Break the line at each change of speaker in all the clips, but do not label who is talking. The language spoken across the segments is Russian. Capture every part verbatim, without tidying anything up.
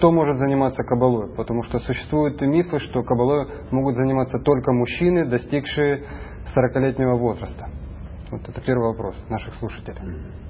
кто может заниматься каббалой? Потому что существуют мифы, что каббалой могут заниматься только мужчины, достигшие сорокалетнего возраста. Вот это первый вопрос наших слушателей.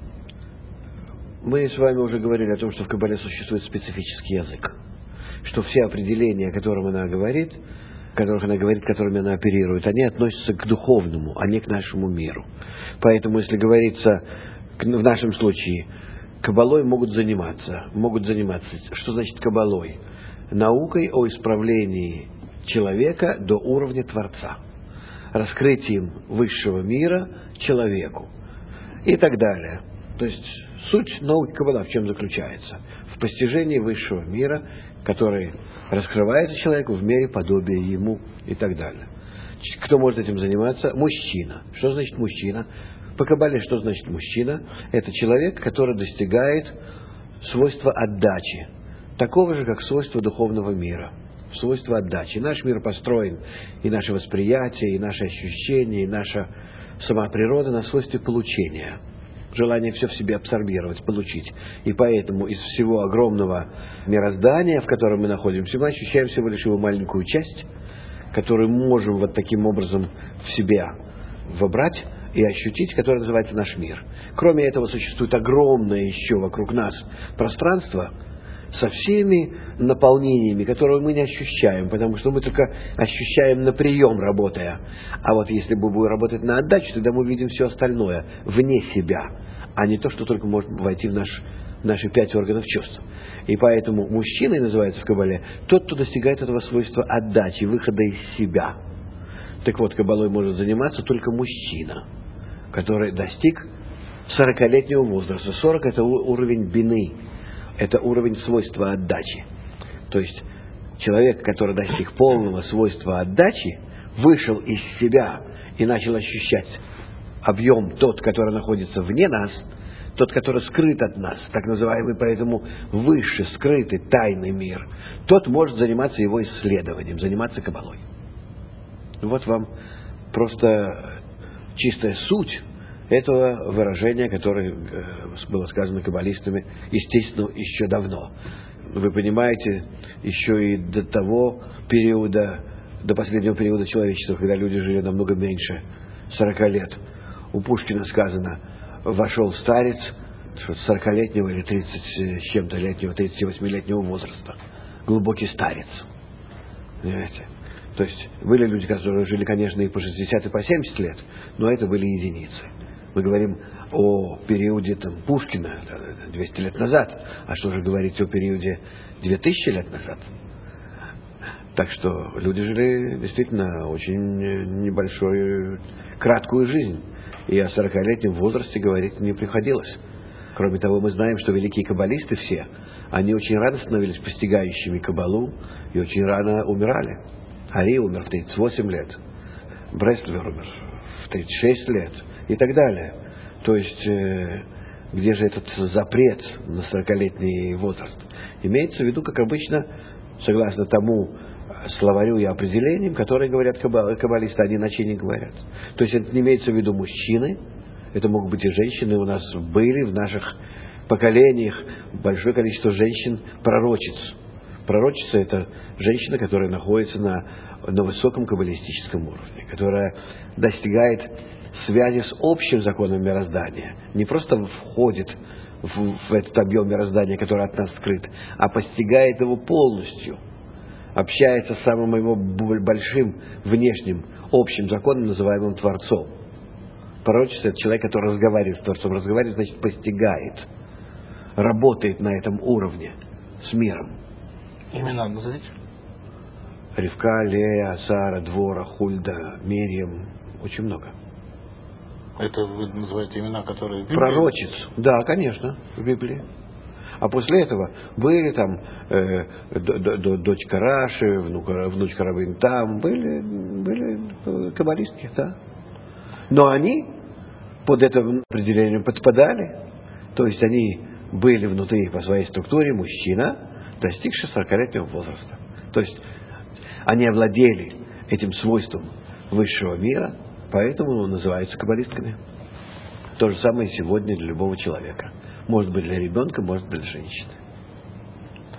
Мы с вами уже говорили о том, что в каббале существует специфический язык. Что все определения, о которых она говорит, которых она говорит, которыми она оперирует, они относятся к духовному, а не к нашему миру. Поэтому, если говорится, в нашем случае, каббалой могут заниматься, могут заниматься, что значит каббалой? Наукой о исправлении человека до уровня Творца, раскрытием высшего мира человеку и так далее. То есть суть науки каббала в чем заключается? В постижении высшего мира, который раскрывается человеку в мере подобия ему и так далее. Кто может этим заниматься? Мужчина. Что значит мужчина? По каббале что значит мужчина? Это человек, который достигает свойства отдачи, такого же, как свойство духовного мира. Свойство отдачи. Наш мир построен, и наше восприятие, и наши ощущения, и наша сама природа на свойстве получения. Желание все в себе абсорбировать, получить. И поэтому из всего огромного мироздания, в котором мы находимся, мы ощущаем всего лишь его маленькую часть, которую можем вот таким образом в себя вобрать и ощутить, которая называется наш мир. Кроме этого, существует огромное еще вокруг нас пространство со всеми наполнениями, которые мы не ощущаем, потому что мы только ощущаем на прием, работая. А вот если мы будем работать на отдачу, тогда мы видим все остальное вне себя, а не то, что только может войти в наш, наши пять органов чувств. И поэтому мужчиной называется в каббале тот, кто достигает этого свойства отдачи, выхода из себя. Так вот, каббалой может заниматься только мужчина, который достиг сорокалетнего возраста. сорок – это уровень бины. Это уровень свойства отдачи. То есть человек, который достиг полного свойства отдачи, вышел из себя и начал ощущать объем тот, который находится вне нас, тот, который скрыт от нас, так называемый поэтому высший, скрытый, тайный мир, тот может заниматься его исследованием, заниматься каббалой. Вот вам просто чистая суть этого выражения, которое было сказано каббалистами, естественно, еще давно. Вы понимаете, еще и до того периода, до последнего периода человечества, когда люди жили намного меньше сорока лет. У Пушкина сказано: вошел старец сорокалетнего или тридцать с чем-то летнего, тридцативосьмилетнего возраста. Глубокий старец. Понимаете? То есть были люди, которые жили, конечно, и по шестьдесят, и по семьдесят лет, но это были единицы. Мы говорим о периоде там, Пушкина двести лет назад, а что же говорить о периоде две тысячи лет назад? Так что люди жили действительно очень небольшую, краткую жизнь, и о сорокалетнем возрасте говорить не приходилось. Кроме того, мы знаем, что великие каббалисты все, они очень рано становились постигающими каббалу и очень рано умирали. Ари умер в тридцать восемь лет, Бреслер умер в тридцать шесть лет и так далее. То есть, э, где же этот запрет на сорокалетний возраст? Имеется в виду, как обычно, согласно тому словарю и определениям, которые говорят каббалисты, они иначе не говорят. То есть, это не имеется в виду мужчины, это могут быть и женщины. У нас были в наших поколениях большое количество женщин-пророчиц. Пророчица – это женщина, которая находится на, на высоком каббалистическом уровне, которая достигает связи с общим законом мироздания, не просто входит в, в этот объем мироздания, который от нас скрыт, а постигает его полностью, общается с самым его большим внешним общим законом, называемым Творцом. Пророчество – это человек, который разговаривает с Творцом. Разговаривает, значит, постигает, работает на этом уровне с миром.
Имена назовите.
Ривка, Лея, Сара, Двора, Хульда, Мирьям. Очень много.
Это вы называете имена, которые в Библии?
Пророчиц. Да, конечно, в Библии. А после этого были там э, д- д- д- дочка Раши, внука, внучка Рабин там, были, были каббалистки, да. Но они под это определение подпадали. То есть они были внутри по своей структуре мужчина, достигший сорокалетнего возраста. То есть они овладели этим свойством высшего мира, поэтому называются каббалистками. То же самое сегодня для любого человека. Может быть для ребенка, может быть для женщины.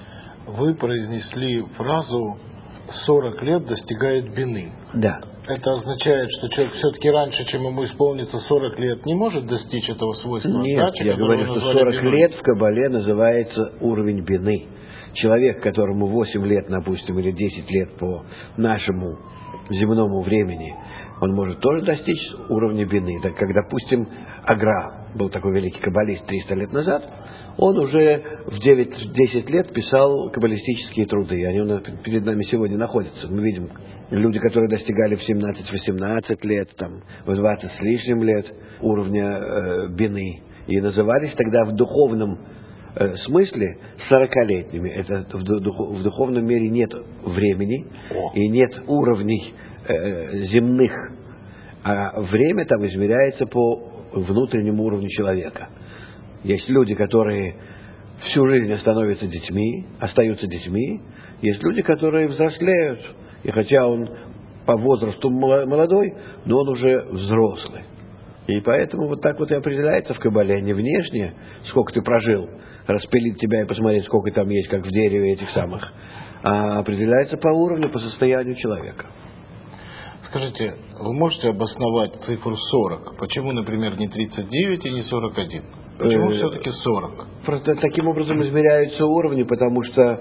Вы произнесли фразу «сорок лет достигает бины».
Да.
Это означает, что человек все-таки раньше, чем ему исполнится сорок лет, не может достичь этого свойства?
Нет,
отдачи,
я говорю, что сорок
биной?
лет в Кабале называется уровень бины. Человек, которому восемь лет, допустим, или десять лет по нашему земному времени, он может тоже достичь уровня бины. Так как, допустим, Агра был такой великий каббалист триста лет назад, он уже в девять-десять лет писал каббалистические труды. Они у нас перед нами сегодня находятся. Мы видим люди, которые достигали в семнадцать-восемнадцать лет, там, в двадцать с лишним лет уровня э, бины. И назывались тогда в духовном э, смысле сорокалетними. Это в, дух, в духовном мире нет времени и нет уровней э, земных. А время там измеряется по внутреннему уровню человека. Есть люди, которые всю жизнь становятся детьми, остаются детьми. Есть люди, которые взрослеют. И хотя он по возрасту молодой, но он уже взрослый. И поэтому вот так вот и определяется в Кабале. Не внешне, сколько ты прожил, распилить тебя и посмотреть, сколько там есть, как в дереве этих самых. А определяется по уровню, по состоянию человека.
Скажите, вы можете обосновать цифру сорок? Почему, например, не тридцать девять и не сорок один? Почему все-таки сорок?
Просто таким образом измеряются уровни, потому что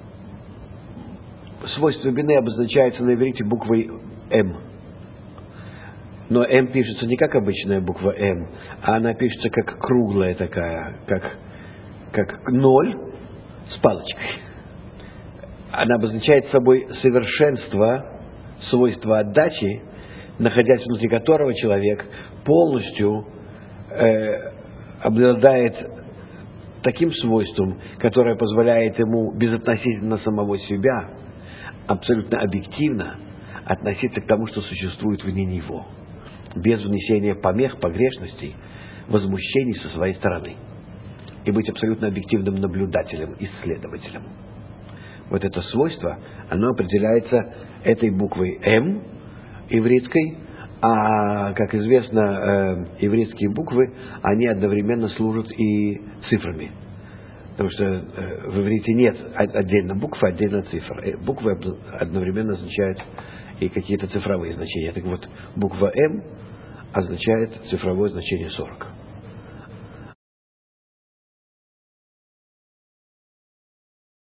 свойство бины обозначается на иврите буквой «М». Но «М» пишется не как обычная буква «М», а она пишется как круглая такая, как, как ноль с палочкой. Она обозначает собой совершенство, свойство отдачи, находясь внутри которого человек полностью э, обладает таким свойством, которое позволяет ему безотносительно самого себя, абсолютно объективно относиться к тому, что существует вне него, без внесения помех, погрешностей, возмущений со своей стороны, и быть абсолютно объективным наблюдателем, исследователем. Вот это свойство, оно определяется этой буквой «М» ивритской. А, как известно, э, ивритские буквы, они одновременно служат и цифрами. Потому что э, в иврите нет отдельно букв, отдельно цифр. Э, буквы одновременно означают и какие-то цифровые значения. Так вот, буква «М» означает цифровое значение сорок.